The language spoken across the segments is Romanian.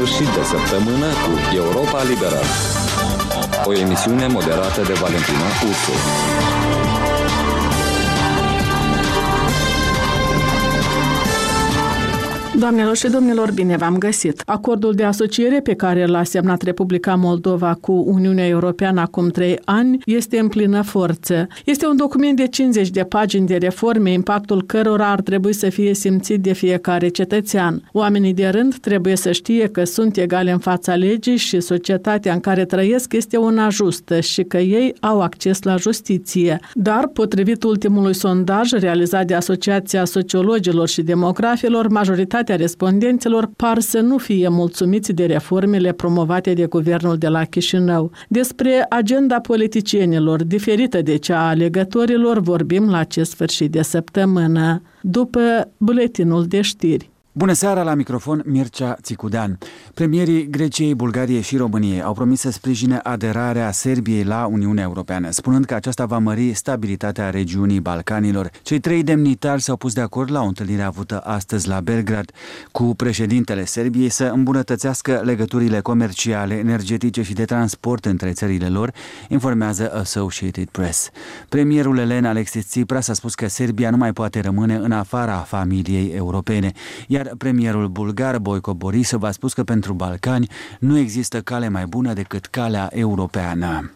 sfârșit de săptămână cu Europa Liberă. O emisiune moderată de Valentina Ursu. Doamnelor și domnilor, bine v-am găsit! Acordul de asociere pe care l-a semnat Republica Moldova cu Uniunea Europeană acum 3 ani este în plină forță. Este un document de 50 de pagini de reforme, impactul cărora ar trebui să fie simțit de fiecare cetățean. Oamenii de rând trebuie să știe că sunt egali în fața legii și societatea în care trăiesc este una justă și că ei au acces la justiție. Dar, potrivit ultimului sondaj realizat de Asociația Sociologilor și Demografilor, majoritatea respondenților par să nu fie mulțumiți de reformele promovate de guvernul de la Chișinău. Despre agenda politicienilor, diferită de cea a alegătorilor, vorbim la acest sfârșit de săptămână, după buletinul de știri. Bună seara, la microfon Mircea Țicudean. Premierii Greciei, Bulgariei și României au promis să sprijine aderarea Serbiei la Uniunea Europeană, spunând că aceasta va mări stabilitatea regiunii Balcanilor. Cei 3 demnitari s-au pus de acord la o întâlnire avută astăzi la Belgrad cu președintele Serbiei să îmbunătățească legăturile comerciale, energetice și de transport între țările lor, informează Associated Press. Premierul elen Alexis Tsipras a spus că Serbia nu mai poate rămâne în afara familiei europene, iar premierul bulgar Boyko Borisov a spus că pentru Balcani nu există cale mai bună decât calea europeană.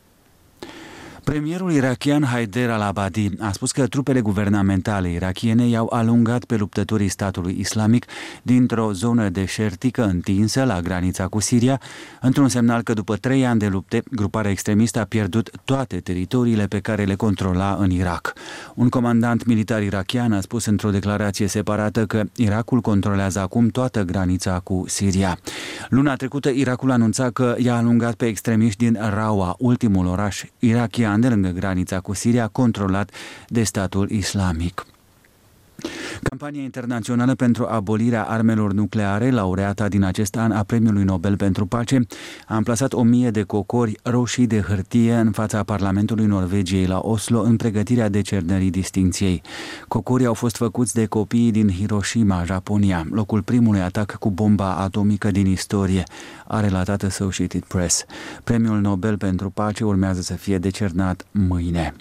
Premierul irakian Haider al-Abadi a spus că trupele guvernamentale irakiene i-au alungat pe luptătorii statului islamic dintr-o zonă deșertică întinsă la granița cu Siria, într-un semnal că după 3 ani de lupte, gruparea extremistă a pierdut toate teritoriile pe care le controla în Irak. Un comandant militar irakian a spus într-o declarație separată că Irakul controlează acum toată granița cu Siria. Luna trecută, Irakul anunța că i-a alungat pe extremiști din Rawa, ultimul oraș irakian de lângă granița cu Siria, controlat de statul islamic. Campania internațională pentru abolirea armelor nucleare, laureata din acest an a Premiului Nobel pentru Pace, a amplasat 1000 de cocori roșii de hârtie în fața Parlamentului Norvegiei la Oslo în pregătirea decernării distincției. Cocorii au fost făcuți de copiii din Hiroshima, Japonia, locul primului atac cu bomba atomică din istorie, a relatat Associated Press. Premiul Nobel pentru Pace urmează să fie decernat mâine.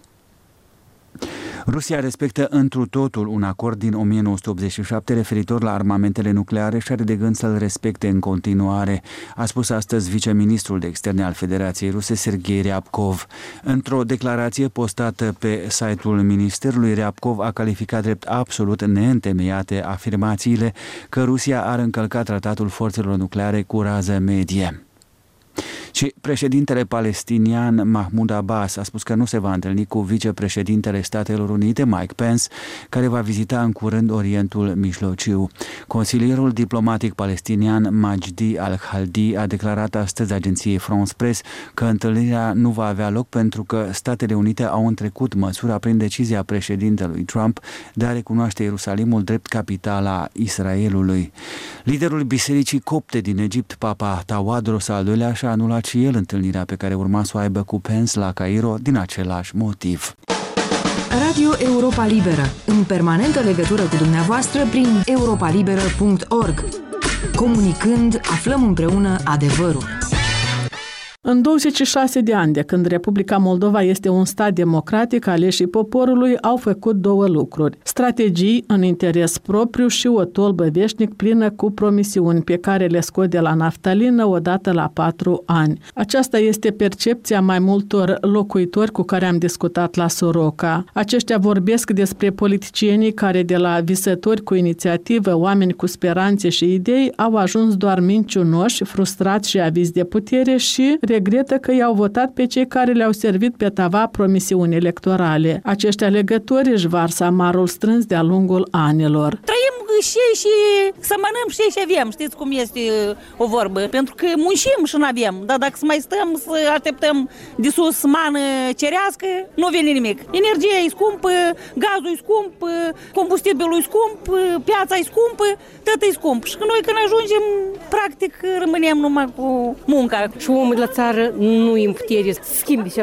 Rusia respectă întru totul un acord din 1987 referitor la armamentele nucleare și are de gând să-l respecte în continuare, a spus astăzi viceministrul de externe al Federației Ruse, Sergei Ryabkov. Într-o declarație postată pe site-ul Ministerului, Ryabkov a calificat drept absolut neîntemeiate afirmațiile că Rusia ar încălca tratatul forțelor nucleare cu rază medie. Și președintele palestinian Mahmoud Abbas a spus că nu se va întâlni cu vicepreședintele Statelor Unite, Mike Pence, care va vizita în curând Orientul Mijlociu. Consilierul diplomatic palestinian Majdi al-Khaldi a declarat astăzi agenției France Press că întâlnirea nu va avea loc pentru că Statele Unite au întrecut măsura prin decizia președintelui Trump de a recunoaște Ierusalimul drept capitala Israelului. Liderul bisericii copte din Egipt, Papa Tawadros al II-lea, și-a anulat și el întâlnirea pe care urma să o aibă cu Pence la Cairo din același motiv. Radio Europa Liberă, în permanentă legătură cu dumneavoastră prin europalibera.org. Comunicând, aflăm împreună adevărul. În 26 de ani de când Republica Moldova este un stat democratic, aleșii poporului au făcut 2 lucruri: strategii în interes propriu și o tolbă veșnic plină cu promisiuni pe care le scot de la naftalină odată la 4 ani. Aceasta este percepția mai multor locuitori cu care am discutat la Soroca. Aceștia vorbesc despre politicienii care, de la visători cu inițiativă, oameni cu speranțe și idei, au ajuns doar mincinoși, frustrați și avizi de putere și regretă că i-au votat pe cei care le-au servit pe tava promisiuni electorale. Acești alegători își varsă amarul strâns de-a lungul anilor. Trăim și să mănânăm și avem, știți cum este o vorbă, pentru că muncim și n-avem, dar dacă să mai stăm să așteptăm de sus mană cerească, nu vine nimic. Energia e scumpă, gazul e scump, combustibilul e scump, piața e scumpă, tot e scump. Și că noi când ajungem, practic, rămânem numai cu munca. Și omul de la țară nu e în putere să schimbe ceva.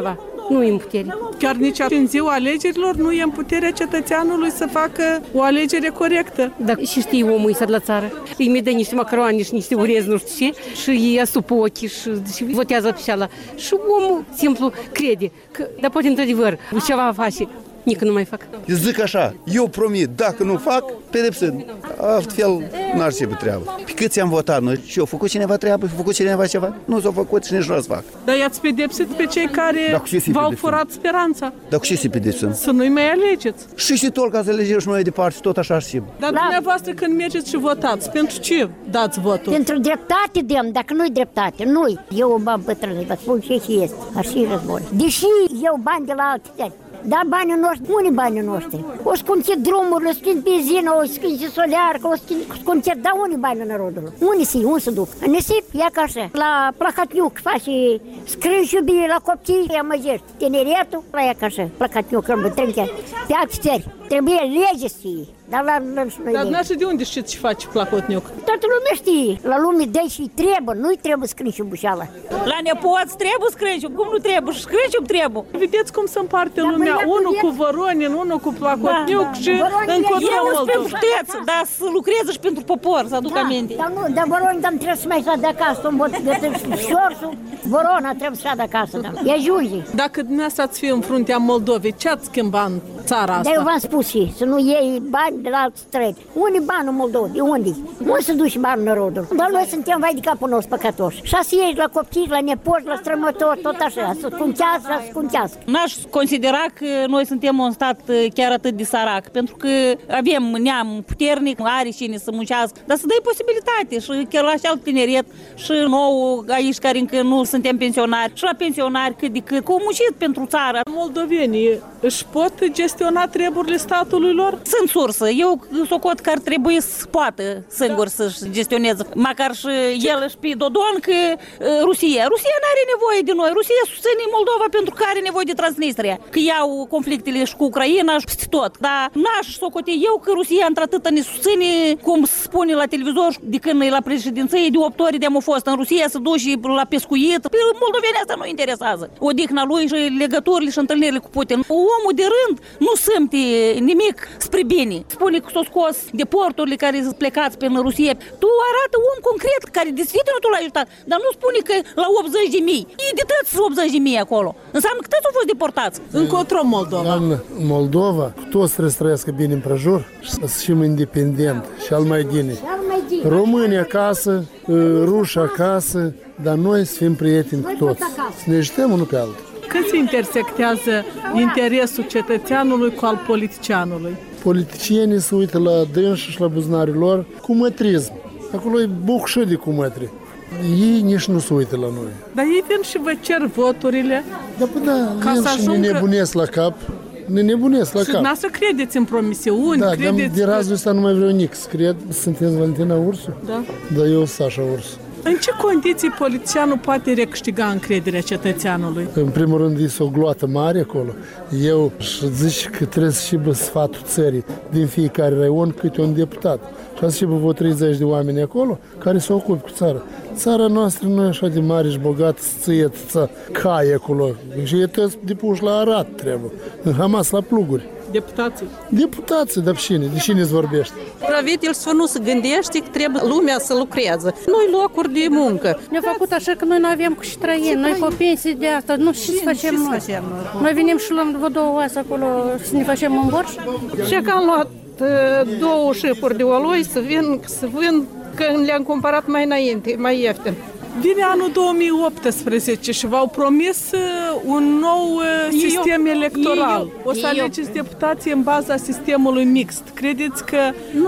nu e în putere. Chiar nici în ziua alegerilor nu e în puterea cetățeanului să facă o alegere corectă. Dar și știi omul e la țară. Îi mi dă niște macaroane și niște urezi, nu știu ce, și îi astupă ochii și votează pe ceala. Și omul simplu crede că, dar poate într-adevăr, ceva face. Nici nu mai fac. Eu zic așa, eu promit, dacă nu fac, pedepsând. Altfel, n-ar fi treabă. Pe câți am votat noi? Și-au făcut cineva treabă? Și-au făcut cineva ceva? Nu s-au făcut și nici nu o să fac. Dar i-ați pedepsit pe cei care v-au furat speranța. Dar cu ce se pedepsim? Să nu-i mai alegeți. Și tot ca să alegem și mai departe, tot așa și. Dar dumneavoastră când mergeți și votați, pentru ce dați votul? Pentru dreptate dăm, dacă nu-i dreptate, nu-i. Eu m-am bătrânit, vă spun ce este, așa război. Deși eu bani de la alte țări, dar banii noștri, unii banii noștri? O scunțit drumurile, o scunțit benzină, o scunțit solearcă, o scunțit, dar unii banii narodului? Unde se duc? În nisip, ia ca așa. La Placatniuc face scrânși iubire la copii, ea măgești. Tineretul, la ea ca așa, Placatniuc, când bătrân chiar. Pe alte țări, trebuie lege să fie. Dar dumneavoastră de unde știți ce face Placatniuc? Toată lumea știe. La lume dă și trebuie, nu-i trebuie scrânși bușeala. La nepoți trebuie scrânși, cum nu trebuie? Scrânși trebuie. Vedeți cum se împarte lumea, unul cu Voronin, unul cu Placatniuc și încotro Moldova. Eu sunt pentru dar să lucreze și pentru popor, să aduc aminte. Dar Voronin trebuie să mai stea de acasă, un bot de șorsul, Vorona trebuie să stea de acasă. E ajunge. Dacă dumneavoastră ați fi în fruntea Moldovei, ce ați schimba în țara asta? Dar eu v-am spus și, să nu iei bani de la alți străini. Unde bani în Moldova? De unde? Unde se duce bani narodul? Dar noi suntem vai de capul nostru păcătoși. Și să ieși la copii, la nepoți, la strămători, tot așa, să scuntească. N-aș considera că noi suntem un stat chiar atât de sărac, pentru că avem neam puternic, are cine să muncească, dar să dai posibilitate și chiar la așa tineret și nou aici care încă nu suntem pensionari și la pensionari cât de cât, cu muncit pentru țară. Moldovenii își pot gestiona treburile statului lor? Sunt sursă. Eu socot că ar trebui să poată singur să-și gestioneze, măcar și el și pe Dodon, că Rusia nu are nevoie de noi. Rusia susține Moldova pentru că are nevoie de Transnistria, că iau conflictele și cu Ucraina și peste tot. Dar n-aș socote eu că Rusia într-atâta ne susține, cum spune la televizor, de când e la președinție, de 8 ori de-am fost în Rusia să duci la pescuit. Pe moldovenii asta nu interesează. Odihna lui și legăturile și întâlnirile cu Putin. Omul de rând nu simte nimic spre bine. Spune că s-o scos de porturile care sunt plecați pe Rusia. Tu arată om concret care действительно tu l-ai ajutat, dar nu spune că la 80.000. E de tăți 80.000 acolo. Înseamnă că toți au fost deportați. Încotro Moldova. În Moldova, toți trebuie să trăiască bine împrejur și să fim independent și al mai bine. Români acasă, ruși acasă, dar noi să fim prieteni cu toți. Să ne ajutăm unul pe altul. Când se intersectează interesul cetățeanului cu al politicianului? Politicienii se uită la dânși și la buzunarul lor cu mătrism. Acolo e bucșă de cu mătri. Ei nici nu se uită la noi. Dar ei vin și vă cer voturile. Da, vin și ne nebunesc la cap. Ne nebunesc la cap. Și dumneavoastră credeți în promisiuni? Da, de razul ăsta nu mai vreau nici să cred. Sunteți Valentina Ursu? Da. Dar eu Sasha Ursu. În ce condiții politicianul poate recâștiga încrederea cetățeanului? În primul rând, este o gloată mare acolo. Eu zic că trebuie să aibă sfatul țării din fiecare raion câte un deputat. Și să aibă vreo 30 de oameni acolo care se ocupă cu țara. Țara noastră nu e așa de mare și bogată să ție cai acolo. Și e toți depuși la Arad trebuie. În Hamas la pluguri. Deputații, dar de cine îți vorbește? Правительство nu se gândește că trebuie lumea să lucreze. Noi locuri de muncă. Ne-a făcut așa că noi nu avem cu ce trăi. Noi cu pensii de asta, nu știu ce să facem noi. Noi venim și luăm vreo 2 oase acolo să ne facem un borș. Și că am luat 2 șipuri de oloi să vând, că le-am cumpărat mai înainte, mai ieftin. Vine anul 2018 și v-au promis un nou sistem electoral. O să alegeți deputații în baza sistemului mixt. Credeți că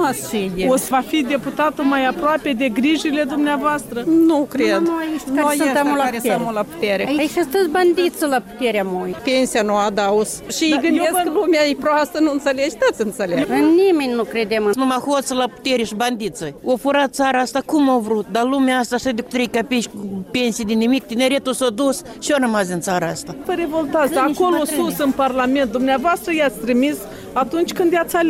o să va fi deputatul mai aproape de grijile dumneavoastră? Nu cred. Noi suntem la putere. Aici sunteți bandiți la puterea moi. Pensia nu adaus. Și gândesc că lumea e proastă, nu înțelegi, toți înțeleg. Nimeni nu credem. Numai hoță la putere și bandiță. O furat țara asta cum au vrut, dar lumea asta așa de 3 copii cu pensii de nimic, tineretul s-a dus și eu rămas în țara asta. Vă revoltați, acolo sus în Parlament, dumneavoastră i-ați trimis atunci când i-ați ales.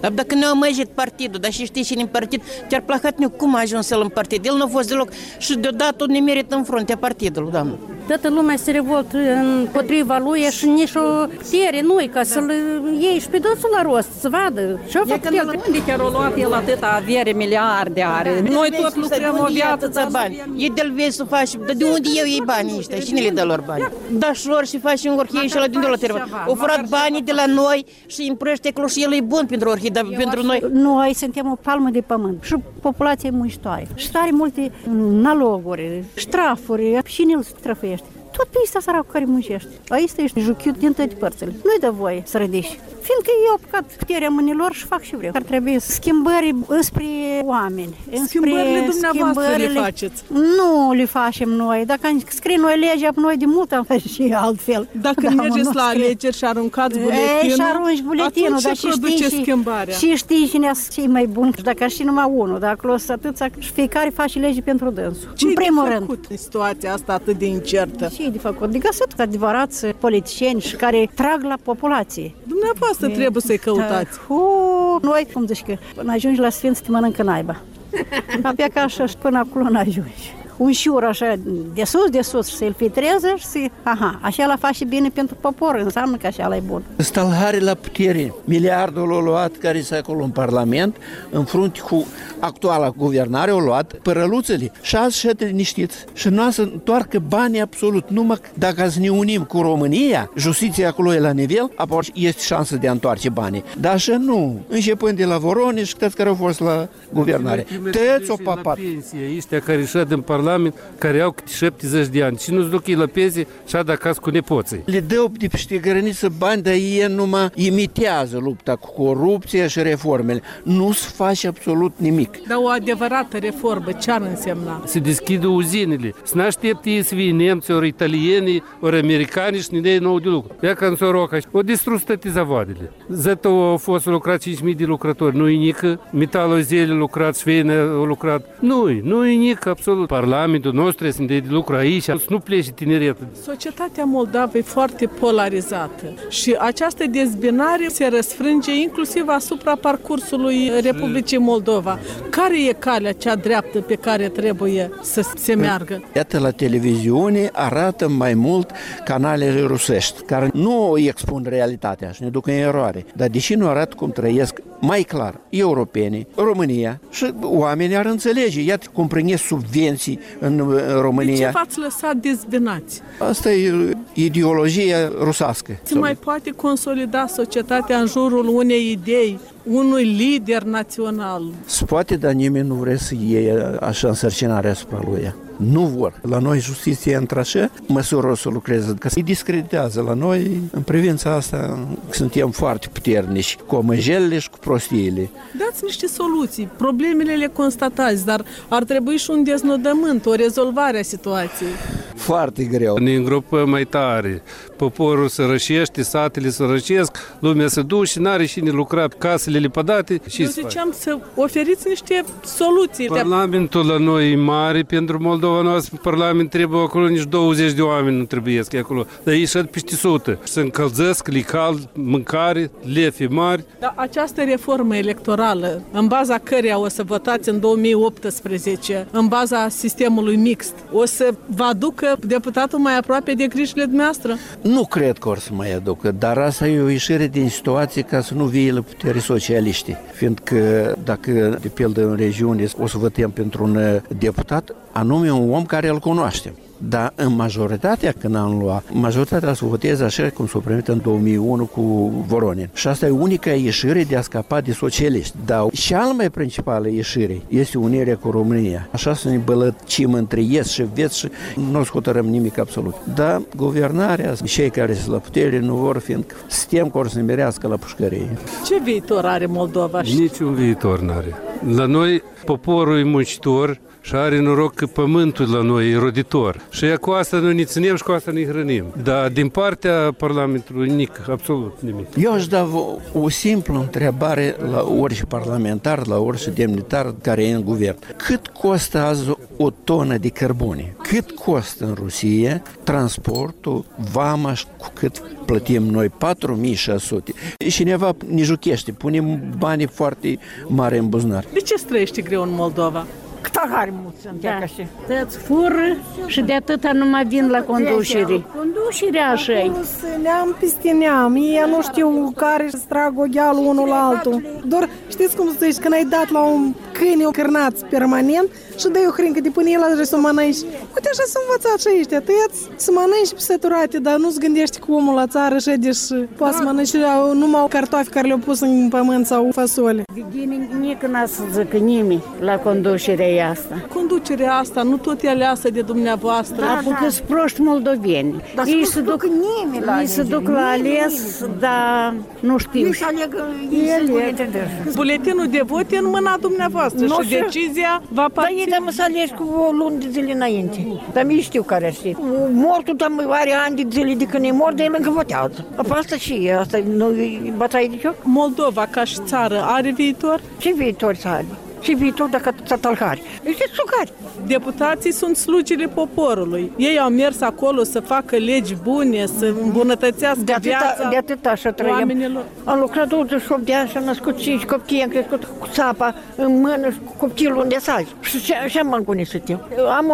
Dar dacă ne-a măjit partidul, dar și știi cine în partid, chiar Plahatniuc cum a ajuns el în partid? El nu a fost deloc și deodată ne merită în fruntea partidului, doamnă. Toată lumea se revoltă împotriva lui și nici o putere nu-i ca să-l iei și pe dânsul la rost, să vadă. Și-o făcut el. Unde chiar o luat el atâta avere, miliarde are? Noi tot lucrăm o viață. Bani. E de-l vei să faci, dar de unde eu iei banii ăștia? Cine le dă lor bani? Dașor și faci în orhie și ăla din dole trebuie. Au furat banii de la noi și împrăște acolo și el e bun pentru orhie, dar pentru noi... Noi suntem o palmă de pământ și populația e muncitoare. Și tare multe naloguri, ștrafuri, cine îl străfește? Tot pe ăsta săracul care muncește. Aici ești juchiut din toate părțile. Nu-i dă voie să rădești. Fiindcă eu apucat puterea mâinilor și fac și vreau. Ar trebui schimbări înspre oameni. Schimbările dumneavoastră le faceți? Nu le facem noi. Dacă am scris noi legea, noi de mult am făcut și altfel. Dacă mergeți la alegeri și aruncați buletinul, și arunci buletinul, atunci ce produce schimbarea? Și știi cine e mai bun. Și dacă ar ști numai unul, dacă o să atâția, și fiecare face legi pentru dânsul. Ce în primul rând. în situația asta atât de incertă? Ce e de făcut? De găsit adevărați politicieni și care trag la populație. Dumneavoastră trebuie să-i căutați. Noi, cum zici că până ajungi la Sfinț, te mănâncă naiba. Abia ca așa și până acolo n-ajungi. Un șiur așa de sus și să-l filtreze și să... așa la face bine pentru popor, înseamnă că așa la e bun. Stălhare la putere. Miliardul l-a luat care este acolo în Parlament, în frunte cu actuala guvernare, a luat părăluțele și azi ședă liniștiți. Și nu să întoarcă banii absolut. Numai dacă să ne unim cu România, justiția acolo e la nivel, apoi este șansă de a întoarce banii. Dar așa nu. Începând de la Voroneș și toți care au fost la guvernare. Tăți o papat. Ăștia care șed în Parlament, care au 70 de ani și nu-ți duc ei la pensie și ad acasă cu nepoții. Le dă de peste graniță bani, dar ei numai imitează lupta cu corupția și reformele. Nu se face absolut nimic. Dar o adevărată reformă, ce ar însemna? Se deschid uzinele. Să n-aștepte ei să fie nemți, ori italieni, ori americani și ne nou de lucru. Ia ca în Soroca, o distrus toate zavoadele. Zătă au fost lucrat 5.000 de lucrători. Nu-i nică. Metalul zile lucrat, Sfeine au lucrat. Nu-i nică, absolut. Parlamentul nostru este de lucru aici, să nu plece tineretul. Societatea moldavă e foarte polarizată și această dezbinare se răsfrânge inclusiv asupra parcursului Republicii Moldova. Care e calea cea dreaptă pe care trebuie să se meargă? Iată, la televiziune arată mai mult canalele rusești, care nu expun realitatea și ne duc în eroare. Dar deși nu arată cum trăiesc mai clar europenii, România, și oamenii ar înțelege. Iată cum primesc subvenții în România. De ce v-ați lăsat dezbinați? Asta e ideologia rusească. Se mai poate consolida societatea în jurul unei idei, unui lider național? Se poate, dar nimeni nu vrea să iei așa însărcinarea asupra lui. Nu vor. La noi justiția într-așa măsură o să lucreze, că îi discreditează la noi. În privința asta suntem foarte puternici, cu omăjelile și cu prostiile. Dați niște soluții. Problemele le constatați, dar ar trebui și un deznodământ, o rezolvare a situației. Foarte greu. Ne îngropăm mai tare. Poporul se rășește, satele se rășesc, lumea se duce și n-are cine lucra, casele lepădate. Eu ziceam să oferiți niște soluții. Parlamentul la noi e mare pentru Moldova noastră. Parlament trebuie acolo nici 20 de oameni nu trebuiesc acolo. Dar ei șed peste 100. Se încălzesc, le cald, mâncare, lefe mari. Dar această reformă electorală, în baza căreia o să votați în 2018, în baza sistemului mixt, o să vă aducă deputatul mai aproape de grijile dumneavoastră? Nu cred că or să mai aducă, dar asta e o ieșire din situație ca să nu vie la putere socialiștii. Fiindcă dacă, de pildă, în regiune o să votăm pentru un deputat, anume un om care îl cunoaștem. Dar în majoritatea, când am luat, majoritatea să voteze așa cum s-a primit în 2001 cu Voronin. Și asta e unica ieșire de a scapa de socialiști. Dar cea mai principală ieșire este unirea cu România. Așa să ne bălăcim între est și vest și nu o să hotărâm nimic absolut. Dar guvernarea, cei care sunt la putere nu vor, fiindcă suntem că or să ne merească la pușcărie. Ce viitor are Moldova? Niciun viitor n-are. La noi poporul e muncitor, și are noroc că pământul la noi e roditor. Și cu asta noi ne ținem și cu asta ne hrănim. Dar din partea Parlamentului nic, absolut nimic. Eu aș da o simplă întrebare la orice parlamentar, la orice demnitar care e în guvern. Cât costă azi o tonă de cărbune? Cât costă în Rusia transportul, vama și cu cât plătim noi? 4600. Și cineva ne juchește, punem bani foarte mari în buzunar. De ce trăiești greu în Moldova? Tare mulți sunt, ca și. Îți fură și de atâta nu mai vin la conducere. Conducerea așa e. Neam peste neam, ei nu știu care își trag oghealul unul la altul. Doar știți cum zici, când ai dat la un câine cârnați permanent și dai o hrincă de până el ajunge să o mănânci. Uite așa s-a învățat și ăștia, tăiați să mănânci pe săturate, dar nu-ți gândești că omul la țară șede și poate să mănânci numai cartofi care le-au pus în pământ sau fasole. Nici n-a să zică nimeni la conducerea asta. Conducerea asta nu tot e aleasă de dumneavoastră. Da, că sunt proști moldoveni. Dar ei se duc nimeni la ei se duc la ales, dar nu știu. Ei se aleg Buletinul de vot e în mâna dumneavoastră și decizia va aparține. Dar ei mă să alegi cu o lună de zile înainte. Dar mi știu care știi. Mortul are ani de zile de când e mort, de el încă votează. Asta și asta nu e bătaie de joc. Moldova ca și țară are viitor? Ce viitor să are? Și viitor dacă țătălhari. Este sugari. Deputații sunt slugile poporului. Ei au mers acolo să facă legi bune, să îmbunătățească viața de atât așa trăim. Oamenilor. Am lucrat 28 de ani și am născut 5 copii, am crescut cu țapa în mână și cu copilul unde sagi. Și așa m-am gunit eu. Am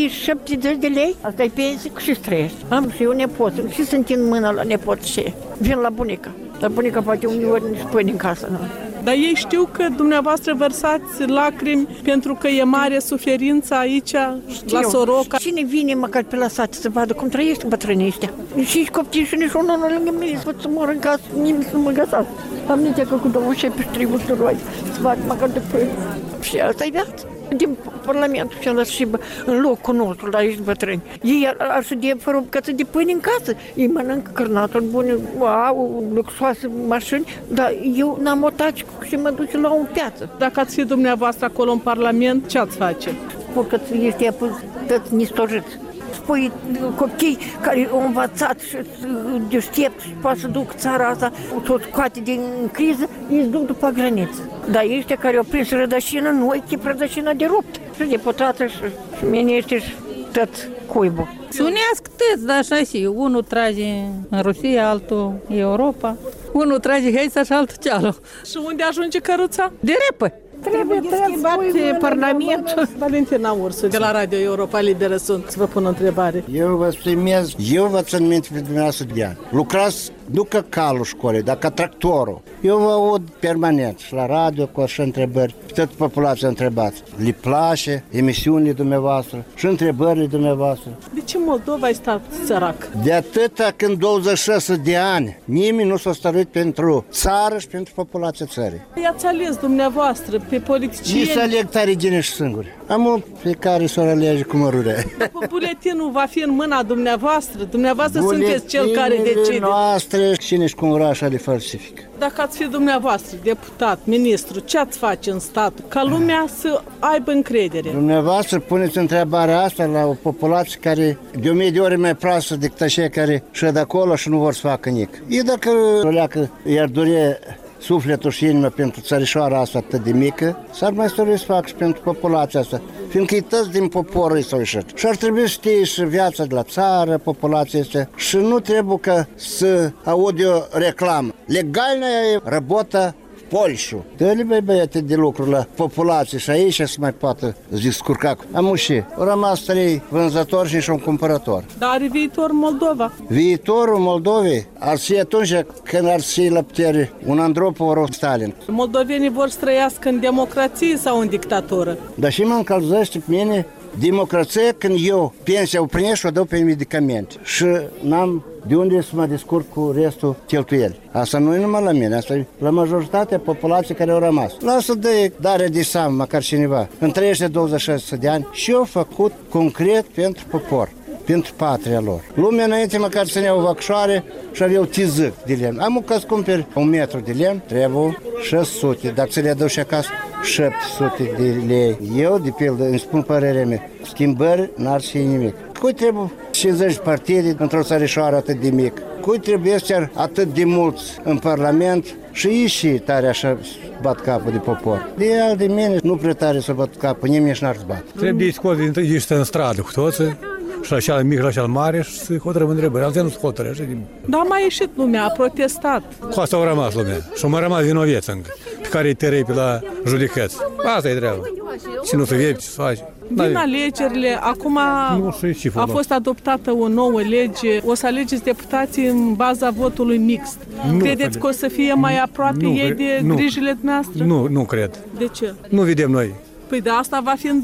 1070 de lei, asta e pensie și trăiești. Am și eu nepot și sunt în mână la nepot și vin la bunica. Dar bunica poate uneori nici pâine în casă. Nu? Dar ei știu că dumneavoastră vărsați lacrimi pentru că e mare suferința aici, la Soroca. Cine vine măcar pe la sat să vadă cum trăiește bătrânii ăștia? Și copii și nici unul nu lângă mine, să mor în casă, nimeni să mă găsească. Am nici că cu 27 triburi să roade, să fac măcar de pâine. Și asta e viața. Din Parlamentul și și în locul nostru, la aici bătrâni. Ei ar să dea fără o bucată de pâine în casă. Ei mănâncă cărnatul bun, au luxoase mașini, dar eu n-am o taci și mă duc la o piață. Dacă ați fi dumneavoastră acolo în Parlament, ce ați face? Spun că este tot nistoriți. Spui copii care au învățat și deștept și poate să duc țara asta tot scoate din criză, îi duc după graniță. Dar ăștia care au prins rădășină, nu e chip rădășina de rupt. Și deputată și miniștri și tot cuibul. Sunească tăți, dar așa și unul trage în Rusia, altul în Europa. Unul trage heița și altul cealaltă. Și unde ajunge căruța? De repă. Trebuie schimbat Parlamentul. Valentina Ursu, de la Radio Europa Liberă sunt. Să vă pun o întrebare. Eu vă primez, eu vă țin minte pe dumneavoastră de ani. Lucrați nu ca calul școlii, dar ca tractorul. Eu vă aud permanent și la radio cu așa întrebări. Toată populația întrebați. Le place emisiunile dumneavoastră și întrebările dumneavoastră. De ce Moldova este stat sărac? De atâta când 26 de ani nimeni nu s-a stăruit pentru țară și pentru populația țării. I-ați ales dumneavoastră pe politicieni. Nici să aleg tare gine și singuri. Am o pe care să o alege cu mărurea. Buletinul va fi în mâna dumneavoastră. Dumneavoastră sunteți cel care decide. Noastre, cine-și cumpăra așa le falsifică. Dacă ați fi dumneavoastră deputat, ministru, ce ați face în stat ca lumea să aibă încredere? Dumneavoastră puneți întrebarea asta la o populație care de 1000 de ori mai proastă decât așa care șed acolo și nu vor să facă nic. E dacă o leacă i-ar dori sufletul și inima pentru țărișoara asta atât de mică, s-ar mai stori să facă și pentru populația asta, fiindcă e toți din poporul s-au ieșit. Și ar trebui să știe și viața de la țară, populația asta, și nu trebuie ca să aud eu reclamă. Legalная работа в Польшу. Dă-le băiete de lucru la populație și aici să mai poată descurca. Am și au rămas 3 vânzători și nici un cumpărător. Dar are viitor Moldova? Viitorul Moldovei ar fi atunci când ar fi la putere un Andropov Stalin. Moldovenii vor să trăiască în democrație sau în dictatură? Dar și mă încălzește pe mine democrație când eu pensia o prind și o dau pe medicamente și n-am de unde să mă descurc cu restul cheltuieli. Asta nu e numai la mine, asta e la majoritatea populației care au rămas. Lasă de dare de seamă, măcar cineva. În 26 de ani și eu făcut concret pentru popor, pentru patria lor. Lumea înainte măcar țineau vacșoare și aveau tizâc de lemn. Am ca să cumperi 1 metru de lemn, trebuie 600. Dacă ți le aduci acasă, 700 de lei. Eu, de pildă, îmi spun părerea mea, schimbări n-ar fi nimic. Cui trebuie 50 partide într-o țărișoară atât de mic? Cui trebuie să atât de mulți în Parlament și ei și tare așa bat capul de popor. De al de mine nu prea tare să bat capul, nimeni și n-ar bat. Trebuie scoți ești în stradă cu toții, și la cel mic, la cel mare, și să hotărâm întrebări. Alții nu se hotără. Dar a mai ieșit lumea, a protestat. Cu asta au rămas lumea. Și au mai rămas vinoveți încă, pe care îi terei pe la judecăți. Asta e treaba. Și nu se vede ce se face. Din alegerile, acum a fost adoptată o nouă lege, o să alegeți deputații în baza votului mixt. Credeți că o să fie mai aproape ei de grijile noastre? Nu cred. De ce? Nu vedem noi. Păi de asta va fi în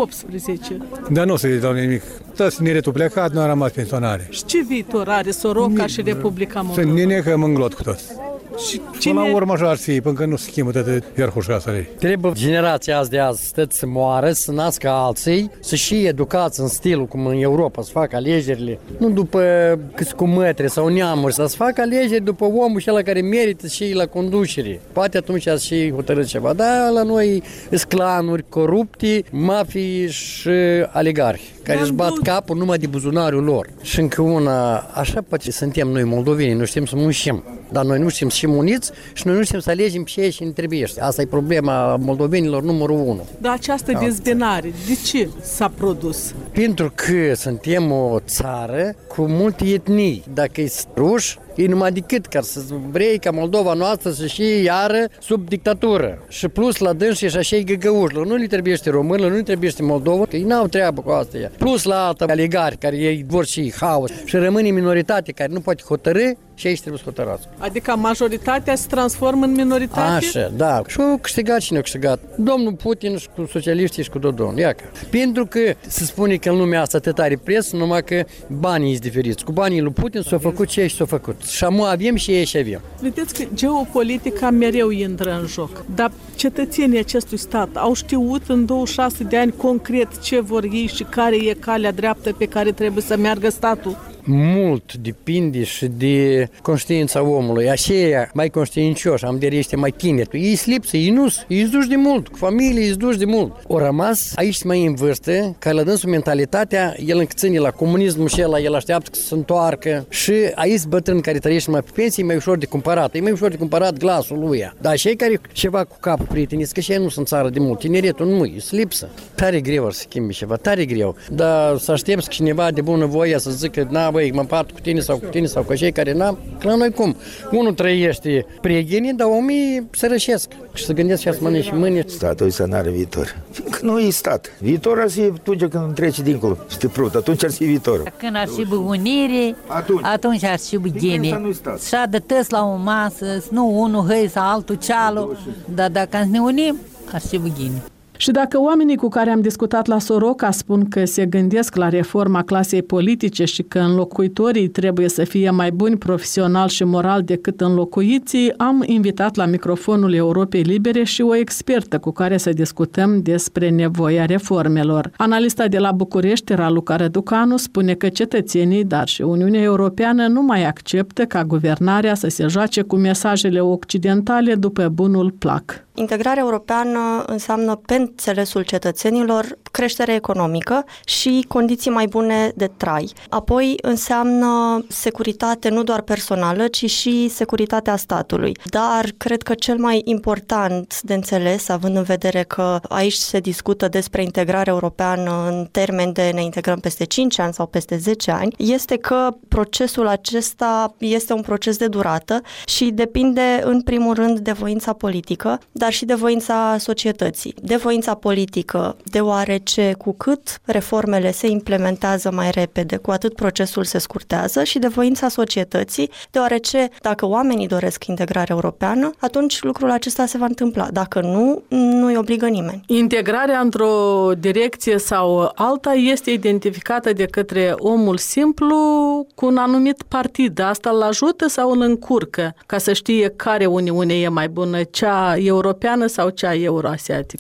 2018. Dar nu o să vedem nimic. Toți tineretul plecat, nu a rămas pensionare. Și ce viitor are Soroca și Republica Moldova? Să ne necăm în glot cu toți. Și până la urmă așa ar fi, până că nu se schimbă toată verhușa asta. Trebuie generația azi de azi să moară, să nască alții, să și educați în stilul cum în Europa, să facă alegerile, nu după câți cu mătre sau neamuri, să facă alegeri după omul ăla care merită și la conducere. Poate atunci ați și hotărât ceva, dar la noi sunt clanuri corupti, mafii și oligarhi care își bat capul numai de buzunarul lor. Și încă una, așa poate suntem noi moldoveni, nu știm să muncim, dar noi nu știm să fim uniți și noi nu știm să alegem pe ei și ne trebuie. Asta e problema moldovenilor numărul 1. Dar această dezbinare, de ce s-a produs? Pentru că suntem o țară cu multe etnii. Dacă e ruși, e numai decât ca să vrei ca Moldova noastră să și iară sub dictatură. Și plus la dânsi și așa e găgăușilor. Nu le trebuiește românilor, nu le trebuiește Moldova, că ei n-au treabă cu asta. Plus la altă oligari care ei vor și haos. Și rămâne minoritate care nu poate hotărâ și aici trebuie să hotărați. Adică majoritatea se transformă în minoritate? Așa, da. Și au câștigat cine a câștigat? Domnul Putin și cu socialiștii și cu Dodon. Iacă. Pentru că se spune că în lumea asta atât are preț, numai că banii sunt diferiți. Cu banii lui Putin s-au făcut ce și s-au făcut. Și amu avem și ei și avem. Vedeți că geopolitica mereu intră în joc. Dar cetățenii acestui stat au știut în 26 de ani concret ce vor ei și care e calea dreaptă pe care trebuie să meargă statul? Mult depinde și de conștiința omului. Aceia mai conștiincioși, am de mai tineri. Ei slipsă, ei nu ei duși de mult, cu familie ei duși de mult. O rămas aici mai în vârstă, ca la dânsul mentalitatea, el încă ține la comunismul și el așteaptă să se întoarcă și aici bătrân care trăiește mai pe pensie, e mai ușor de cumpărat. E mai ușor de cumpărat glasul lui. Dar cei care ceva cu capul prieteniți, că și ei nu sunt țară de mult, tineretul nu e slipsă. Tare greu să schimbi ceva, tare greu. Dar să aștepți că cineva de bună voie să zică, băi, mă împart cu tine sau cu cei care n-am, că la noi cum? Unul trăiește prietenii, dar omii se rășesc și se gândesc și să mănânci și mâine. Statul să n-are viitor. Că nu e stat. Viitor ar fi atunci când trece dincolo și te prut, atunci ar fi viitorul. Când ar fi unire, atunci ar fi bine. Șadă tăți la o masă, nu unul hăi sau altul cealaltă, dar dacă ne unim, ar fi bine. Și dacă oamenii cu care am discutat la Soroca spun că se gândesc la reforma clasei politice și că înlocuitorii trebuie să fie mai buni profesional și moral decât înlocuiții, am invitat la microfonul Europei Libere și o expertă cu care să discutăm despre nevoia reformelor. Analista de la București, Raluca Răducanu, spune că cetățenii, dar și Uniunea Europeană nu mai acceptă ca guvernarea să se joace cu mesajele occidentale după bunul plac. Integrarea europeană înseamnă, pe înțelesul cetățenilor, creștere economică și condiții mai bune de trai. Apoi înseamnă securitate nu doar personală, ci și securitatea statului. Dar cred că cel mai important de înțeles, având în vedere că aici se discută despre integrare europeană în termen de ne integrăm peste 5 ani sau peste 10 ani, este că procesul acesta este un proces de durată și depinde în primul rând de voința politică, dar și de voința societății. De voința politică, deoarece cu cât reformele se implementează mai repede, cu atât procesul se scurtează, și de voința societății, deoarece dacă oamenii doresc integrarea europeană, atunci lucrul acesta se va întâmpla. Dacă nu, nu îi obligă nimeni. Integrarea într-o direcție sau alta este identificată de către omul simplu cu un anumit partid. Asta îl ajută sau îl încurcă ca să știe care Uniune e mai bună, cea europeană sau cea euroasiatică?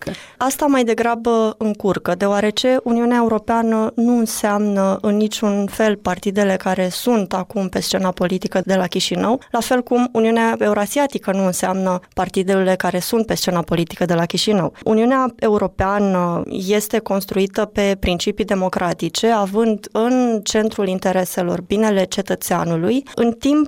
Asta mai degrabă încurcă, deoarece Uniunea Europeană nu înseamnă în niciun fel partidele care sunt acum pe scena politică de la Chișinău, la fel cum Uniunea Eurasiatică nu înseamnă partidele care sunt pe scena politică de la Chișinău. Uniunea Europeană este construită pe principii democratice, având în centrul intereselor binele cetățeanului, în timp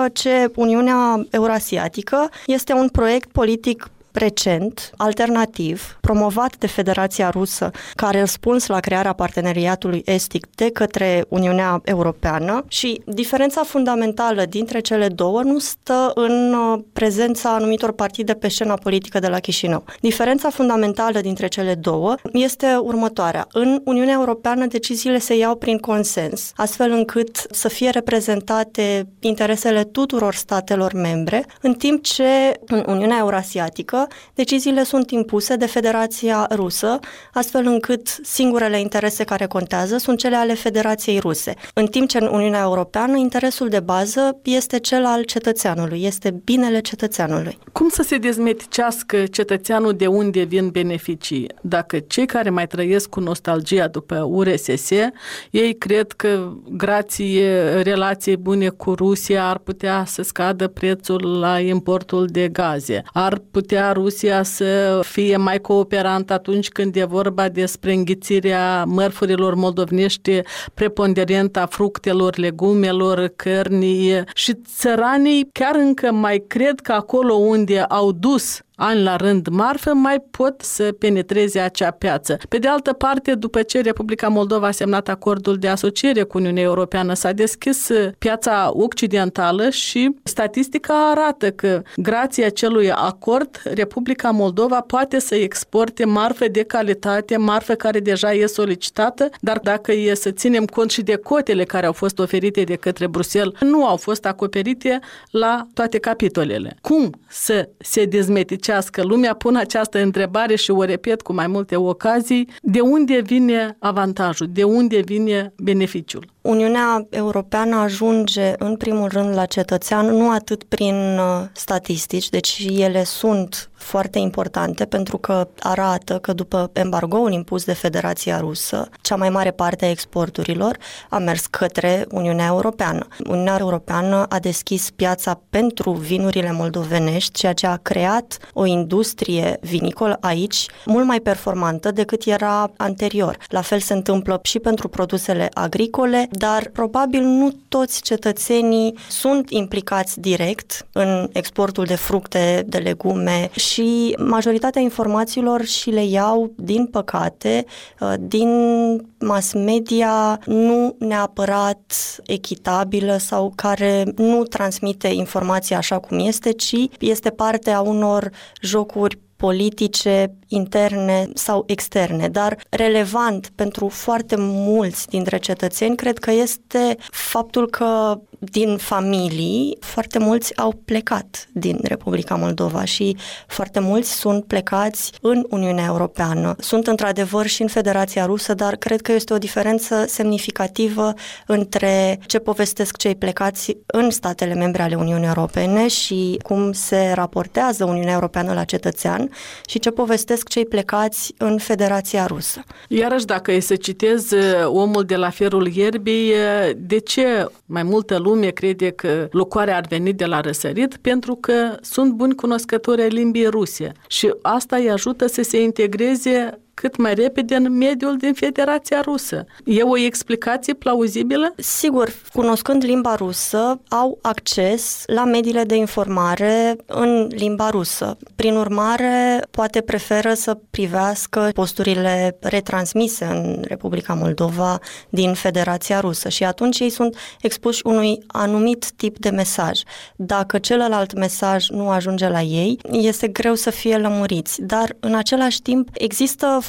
ce Uniunea Eurasiatică este un proiect politic recent, alternativ, promovat de Federația Rusă ca răspuns la crearea parteneriatului estic de către Uniunea Europeană și diferența fundamentală dintre cele două nu stă în prezența anumitor partide pe scena politică de la Chișinău. Diferența fundamentală dintre cele două este următoarea. În Uniunea Europeană deciziile se iau prin consens, astfel încât să fie reprezentate interesele tuturor statelor membre, în timp ce în Uniunea Eurasiatică deciziile sunt impuse de Federația Rusă, astfel încât singurele interese care contează sunt cele ale Federației Ruse. În timp ce în Uniunea Europeană interesul de bază este cel al cetățeanului, este binele cetățeanului. Cum să se dezmeticească cetățeanul de unde vin beneficii? Dacă cei care mai trăiesc cu nostalgia după URSS, ei cred că grație relației bune cu Rusia ar putea să scadă prețul la importul de gaze, ar putea Rusia să fie mai cooperant atunci când e vorba despre înghițirea mărfurilor moldovnești preponderent a fructelor, legumelor, cărnii și țăranii chiar încă mai cred că acolo unde au dus ani la rând marfă, mai pot să penetreze acea piață. Pe de altă parte, după ce Republica Moldova a semnat acordul de asociere cu Uniunea Europeană, s-a deschis piața occidentală și statistica arată că, grație acelui acord, Republica Moldova poate să exporte marfă de calitate, marfă care deja e solicitată, dar dacă e să ținem cont și de cotele care au fost oferite de către Bruxelles, nu au fost acoperite la toate capitolele. Cum să se dezmetice lumea? Pun această întrebare și o repet cu mai multe ocazii. De unde vine avantajul? De unde vine beneficiul? Uniunea Europeană ajunge în primul rând la cetățean nu atât prin statistici, deci ele sunt foarte importante pentru că arată că după embargoul impus de Federația Rusă, cea mai mare parte a exporturilor a mers către Uniunea Europeană. Uniunea Europeană a deschis piața pentru vinurile moldovenești, ceea ce a creat o industrie vinicolă aici mult mai performantă decât era anterior. La fel se întâmplă și pentru produsele agricole, dar probabil nu toți cetățenii sunt implicați direct în exportul de fructe, de legume și majoritatea informațiilor și le iau, din păcate, din mass media nu neapărat echitabilă sau care nu transmite informația așa cum este, ci este parte a unor jocuri politice, interne sau externe, dar relevant pentru foarte mulți dintre cetățeni, cred că este faptul că din familii foarte mulți au plecat din Republica Moldova și foarte mulți sunt plecați în Uniunea Europeană. Sunt într-adevăr și în Federația Rusă, dar cred că este o diferență semnificativă între ce povestesc cei plecați în statele membre ale Uniunii Europene și cum se raportează Uniunea Europeană la cetățean și ce povestesc cei plecați în Federația Rusă. Iarăși, dacă e să citez Omul de la Ferul Ierbii, de ce mai multă lume crede că lucrarea ar veni de la răsărit? Pentru că sunt buni cunoscători ai limbii ruse și asta îi ajută să se integreze cât mai repede în mediul din Federația Rusă. E o explicație plauzibilă? Sigur, cunoscând limba rusă, au acces la mediile de informare în limba rusă. Prin urmare, poate preferă să privească posturile retransmise în Republica Moldova din Federația Rusă și atunci ei sunt expuși unui anumit tip de mesaj. Dacă celălalt mesaj nu ajunge la ei, este greu să fie lămuriți, dar în același timp există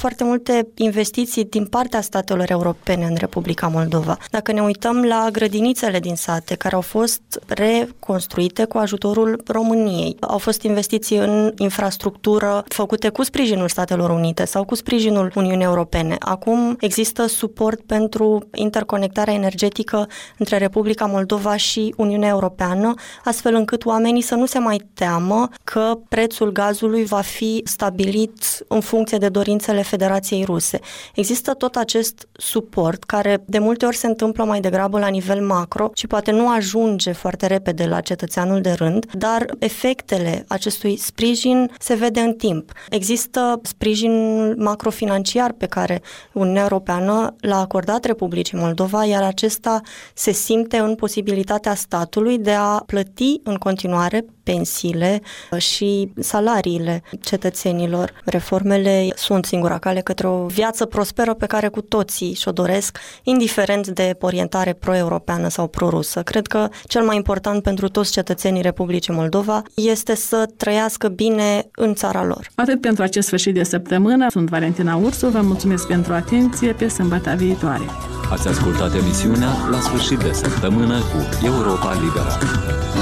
foarte multe investiții din partea statelor europene în Republica Moldova. Dacă ne uităm la grădinițele din sate, care au fost reconstruite cu ajutorul României, au fost investiții în infrastructură făcute cu sprijinul Statelor Unite sau cu sprijinul Uniunii Europene. Acum există suport pentru interconectarea energetică între Republica Moldova și Uniunea Europeană, astfel încât oamenii să nu se mai teamă că prețul gazului va fi stabilit în funcție de dorințele Federației Ruse. Există tot acest suport care de multe ori se întâmplă mai degrabă la nivel macro și poate nu ajunge foarte repede la cetățeanul de rând, dar efectele acestui sprijin se vede în timp. Există sprijin macrofinanciar pe care Uniunea Europeană l-a acordat Republicii Moldova, iar acesta se simte în posibilitatea statului de a plăti în continuare pensiile și salariile cetățenilor. Reformele sunt singura cale către o viață prosperă pe care cu toții și-o doresc, indiferent de orientare pro-europeană sau pro-rusă. Cred că cel mai important pentru toți cetățenii Republicii Moldova este să trăiască bine în țara lor. Atât pentru acest sfârșit de săptămână. Sunt Valentina Ursu, vă mulțumesc pentru atenție, pe sâmbătă viitoare. Ați ascultat emisiunea La sfârșit de săptămână cu Europa Liberă.